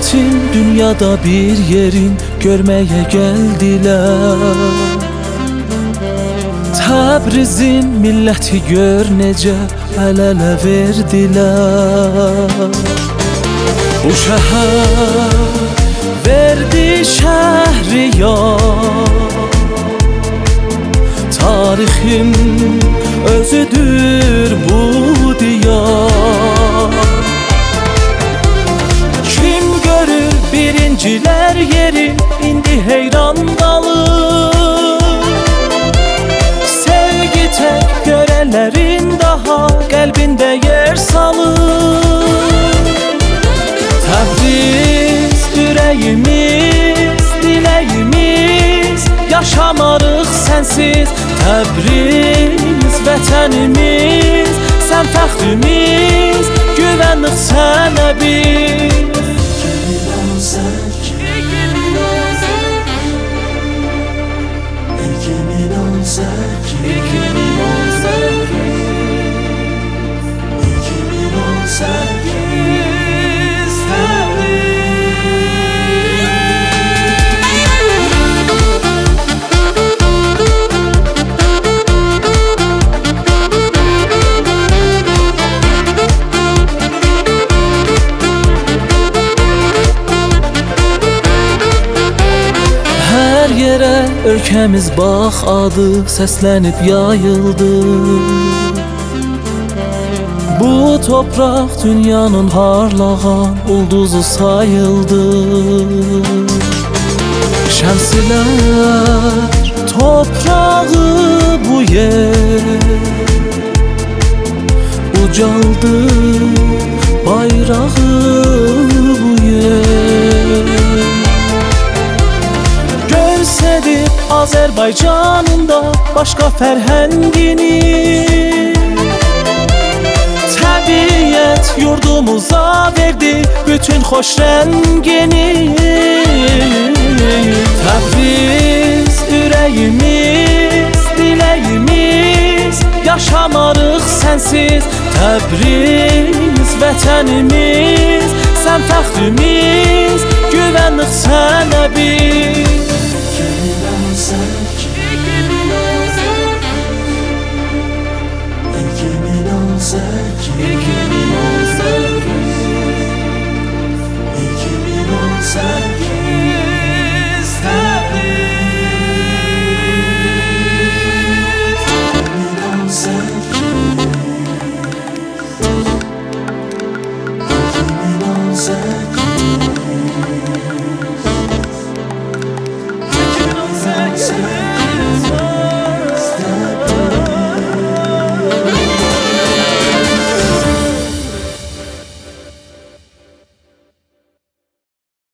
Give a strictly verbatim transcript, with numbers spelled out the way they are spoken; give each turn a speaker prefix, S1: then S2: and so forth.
S1: Milletin dünyada bir yerin görmeye geldiler. Təbrizin milləti gör necə əl-ələ verdilər. Bu şəhər verdi Şəhriyar, tarixin özüdür bu diyar. Kim görür birincilər yeri indi heyran qalır. Sevgi tek görənlərin daha qəlbində yer salır. Təbriz ürəyimiz, diləyimiz, yaşamarıq sənsiz. Təbriz vətənimiz, sən fəxrimiz, güvənlik sənə biz. Hər yerə ölkəmiz bax adı səslənib yayıldı. Bu topraq dünyanın harlağan ulduzu sayıldı. Şəmsilər toprağı bu yer, ucaldı bayrağı bu yer. Görsədir Azərbaycanın da başqa fərhəngini. Təbiət yurdumuza verdi bütün xoş rəngini. Təbriz ürəyimiz, diləyimiz, yaşamarıq sənsiz. Təbriz vətənimiz, sən fəxrimiz, güvənlik sənə biz. İki bin on sekiz